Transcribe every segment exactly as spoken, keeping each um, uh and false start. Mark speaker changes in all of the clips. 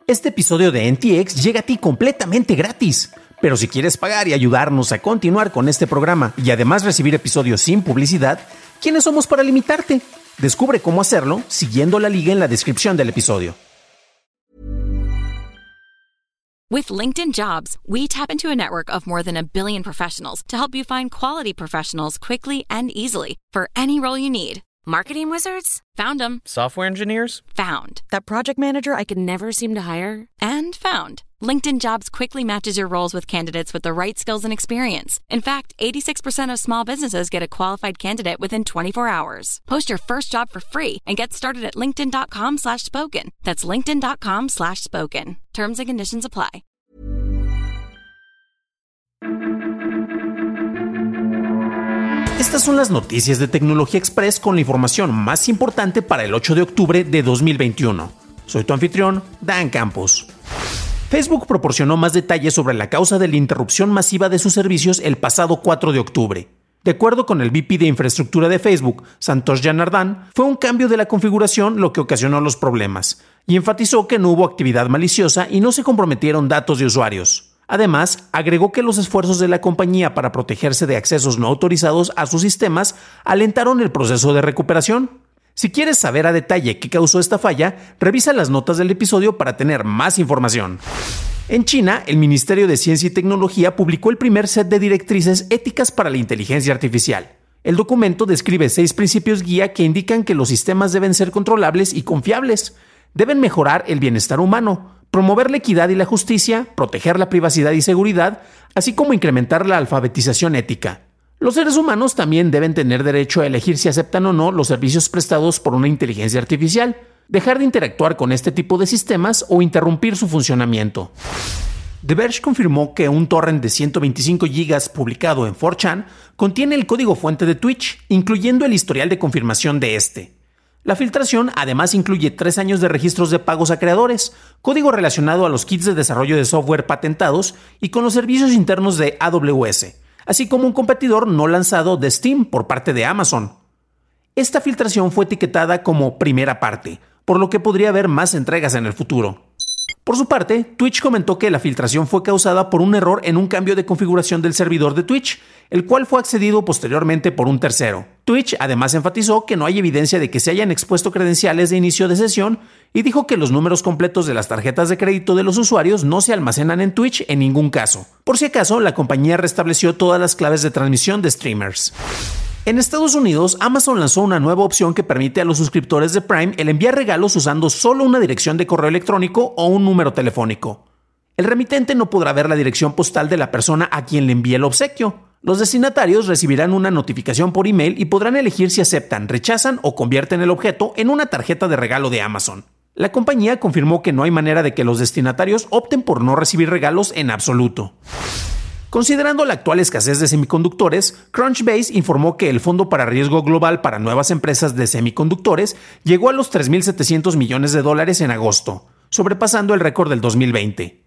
Speaker 1: Este episodio de N T X llega a ti completamente gratis. Pero si quieres pagar y ayudarnos a continuar con este programa y además recibir episodios sin publicidad, ¿quiénes somos para limitarte? Descubre cómo hacerlo siguiendo la liga en la descripción del episodio.
Speaker 2: With LinkedIn Jobs, we tap into a network of more than a billion professionals to help you find quality professionals quickly and easily for any role you need.
Speaker 3: Marketing wizards?
Speaker 2: Found them.
Speaker 4: Software engineers?
Speaker 2: Found.
Speaker 3: That project manager I could never seem to hire?
Speaker 2: And found. LinkedIn Jobs quickly matches your roles with candidates with the right skills and experience. In fact, eighty-six percent of small businesses get a qualified candidate within twenty-four hours. Post your first job for free and get started at linkedin.com slash spoken. That's linkedin.com slash spoken. Terms and conditions apply.
Speaker 1: Estas son las noticias de Tecnología Express con la información más importante para el ocho de octubre de dos mil veintiuno. Soy tu anfitrión, Dan Campos. Facebook proporcionó más detalles sobre la causa de la interrupción masiva de sus servicios el pasado cuatro de octubre. De acuerdo con el V P de infraestructura de Facebook, Santosh Janardhan, fue un cambio de la configuración lo que ocasionó los problemas, y enfatizó que no hubo actividad maliciosa y no se comprometieron datos de usuarios. Además, agregó que los esfuerzos de la compañía para protegerse de accesos no autorizados a sus sistemas alentaron el proceso de recuperación. Si quieres saber a detalle qué causó esta falla, revisa las notas del episodio para tener más información. En China, el Ministerio de Ciencia y Tecnología publicó el primer set de directrices éticas para la inteligencia artificial. El documento describe seis principios guía que indican que los sistemas deben ser controlables y confiables, deben mejorar el bienestar humano, promover la equidad y la justicia, proteger la privacidad y seguridad, así como incrementar la alfabetización ética. Los seres humanos también deben tener derecho a elegir si aceptan o no los servicios prestados por una inteligencia artificial, dejar de interactuar con este tipo de sistemas o interrumpir su funcionamiento. The Verge confirmó que un torrent de ciento veinticinco gigas publicado en cuatro chan contiene el código fuente de Twitch, incluyendo el historial de confirmación de este. La filtración además incluye tres años de registros de pagos a creadores, código relacionado a los kits de desarrollo de software patentados y con los servicios internos de A W S, así como un competidor no lanzado de Steam por parte de Amazon. Esta filtración fue etiquetada como primera parte, por lo que podría haber más entregas en el futuro. Por su parte, Twitch comentó que la filtración fue causada por un error en un cambio de configuración del servidor de Twitch, el cual fue accedido posteriormente por un tercero. Twitch además enfatizó que no hay evidencia de que se hayan expuesto credenciales de inicio de sesión y dijo que los números completos de las tarjetas de crédito de los usuarios no se almacenan en Twitch en ningún caso. Por si acaso, la compañía restableció todas las claves de transmisión de streamers. En Estados Unidos, Amazon lanzó una nueva opción que permite a los suscriptores de Prime el enviar regalos usando solo una dirección de correo electrónico o un número telefónico. El remitente no podrá ver la dirección postal de la persona a quien le envía el obsequio. Los destinatarios recibirán una notificación por email y podrán elegir si aceptan, rechazan o convierten el objeto en una tarjeta de regalo de Amazon. La compañía confirmó que no hay manera de que los destinatarios opten por no recibir regalos en absoluto. Considerando la actual escasez de semiconductores, Crunchbase informó que el Fondo para Riesgo Global para Nuevas Empresas de Semiconductores llegó a los tres mil setecientos millones de dólares en agosto, sobrepasando el récord del dos mil veinte.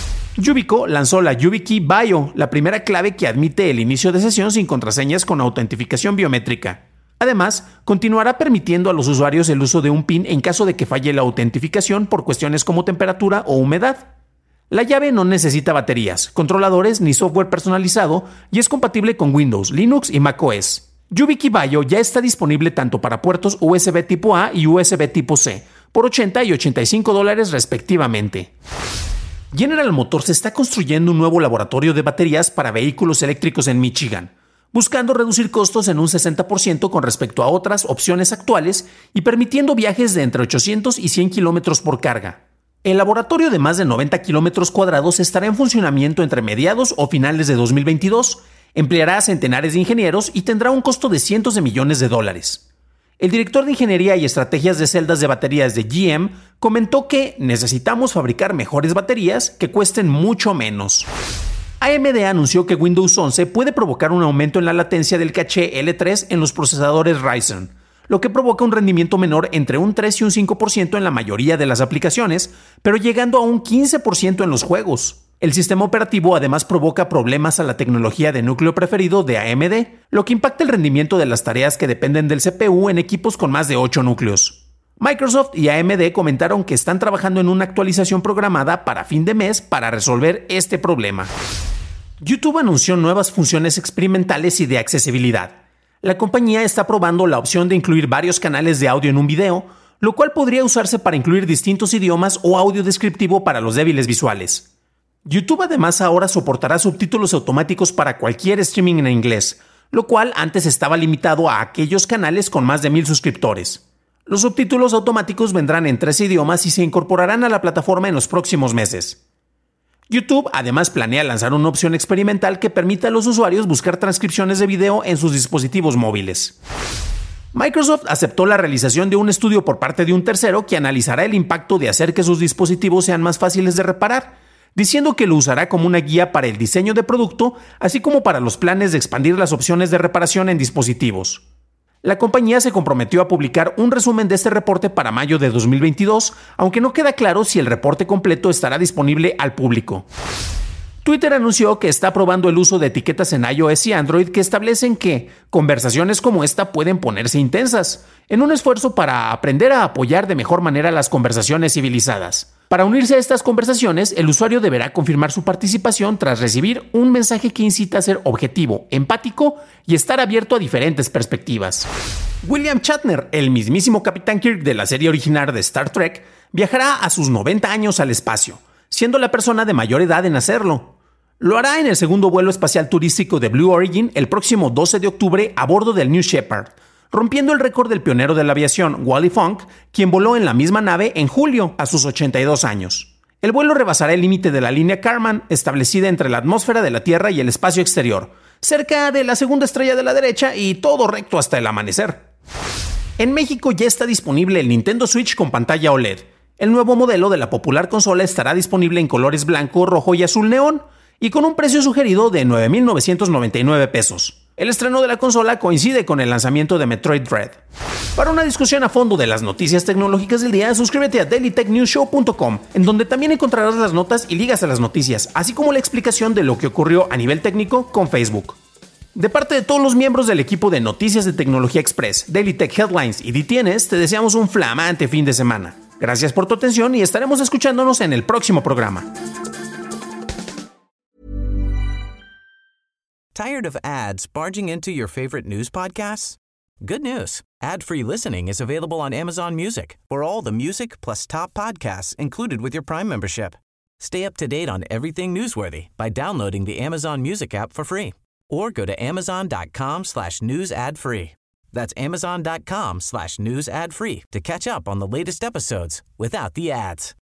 Speaker 1: Yubico lanzó la YubiKey Bio, la primera clave que admite el inicio de sesión sin contraseñas con autentificación biométrica. Además, continuará permitiendo a los usuarios el uso de un PIN en caso de que falle la autentificación por cuestiones como temperatura o humedad. La llave no necesita baterías, controladores ni software personalizado y es compatible con Windows, Linux y macOS. YubiKey Bio ya está disponible tanto para puertos U S B tipo A y U S B tipo C, por ochenta y ochenta y cinco dólares respectivamente. General Motors está construyendo un nuevo laboratorio de baterías para vehículos eléctricos en Michigan, buscando reducir costos en un sesenta por ciento con respecto a otras opciones actuales y permitiendo viajes de entre ochocientos y cien kilómetros por carga. El laboratorio de más de noventa kilómetros cuadrados estará en funcionamiento entre mediados o finales de dos mil veintidós, empleará a centenares de ingenieros y tendrá un costo de cientos de millones de dólares. El director de Ingeniería y Estrategias de Celdas de Baterías de G M comentó que necesitamos fabricar mejores baterías que cuesten mucho menos. A M D anunció que Windows once puede provocar un aumento en la latencia del caché L tres en los procesadores Ryzen, lo que provoca un rendimiento menor entre un tres y un cinco por ciento en la mayoría de las aplicaciones, pero llegando a un quince por ciento en los juegos. El sistema operativo además provoca problemas a la tecnología de núcleo preferido de A M D, lo que impacta el rendimiento de las tareas que dependen del C P U en equipos con más de ocho núcleos. Microsoft y A M D comentaron que están trabajando en una actualización programada para fin de mes para resolver este problema. YouTube anunció nuevas funciones experimentales y de accesibilidad. La compañía está probando la opción de incluir varios canales de audio en un video, lo cual podría usarse para incluir distintos idiomas o audio descriptivo para los débiles visuales. YouTube además ahora soportará subtítulos automáticos para cualquier streaming en inglés, lo cual antes estaba limitado a aquellos canales con más de mil suscriptores. Los subtítulos automáticos vendrán en tres idiomas y se incorporarán a la plataforma en los próximos meses. YouTube además planea lanzar una opción experimental que permita a los usuarios buscar transcripciones de video en sus dispositivos móviles. Microsoft aceptó la realización de un estudio por parte de un tercero que analizará el impacto de hacer que sus dispositivos sean más fáciles de reparar, diciendo que lo usará como una guía para el diseño de producto, así como para los planes de expandir las opciones de reparación en dispositivos. La compañía se comprometió a publicar un resumen de este reporte para mayo de dos mil veintidós, aunque no queda claro si el reporte completo estará disponible al público. Twitter anunció que está probando el uso de etiquetas en iOS y Android que establecen que conversaciones como esta pueden ponerse intensas, en un esfuerzo para aprender a apoyar de mejor manera las conversaciones civilizadas. Para unirse a estas conversaciones, el usuario deberá confirmar su participación tras recibir un mensaje que incita a ser objetivo, empático y estar abierto a diferentes perspectivas. William Shatner, el mismísimo Capitán Kirk de la serie original de Star Trek, viajará a sus noventa años al espacio, siendo la persona de mayor edad en hacerlo. Lo hará en el segundo vuelo espacial turístico de Blue Origin el próximo doce de octubre a bordo del New Shepard, rompiendo el récord del pionero de la aviación, Wally Funk, quien voló en la misma nave en julio a sus ochenta y dos años. El vuelo rebasará el límite de la línea Kármán, establecida entre la atmósfera de la Tierra y el espacio exterior, cerca de la segunda estrella de la derecha y todo recto hasta el amanecer. En México ya está disponible el Nintendo Switch con pantalla O L E D. El nuevo modelo de la popular consola estará disponible en colores blanco, rojo y azul neón, y con un precio sugerido de nueve mil novecientos noventa y nueve pesos. El estreno de la consola coincide con el lanzamiento de Metroid Dread. Para una discusión a fondo de las noticias tecnológicas del día, suscríbete a daily tech news show punto com, en donde también encontrarás las notas y ligas a las noticias, así como la explicación de lo que ocurrió a nivel técnico con Facebook. De parte de todos los miembros del equipo de Noticias de Tecnología Express, Daily Tech Headlines y D T N S, te deseamos un flamante fin de semana. Gracias por tu atención y estaremos escuchándonos en el próximo programa.
Speaker 4: Tired of ads barging into your favorite news podcasts? Good news. Ad-free listening is available on Amazon Music for all the music plus top podcasts included with your Prime membership. Stay up to date on everything newsworthy by downloading the Amazon Music app for free or go to amazon.com slash news ad free. That's amazon.com slash news ad free to catch up on the latest episodes without the ads.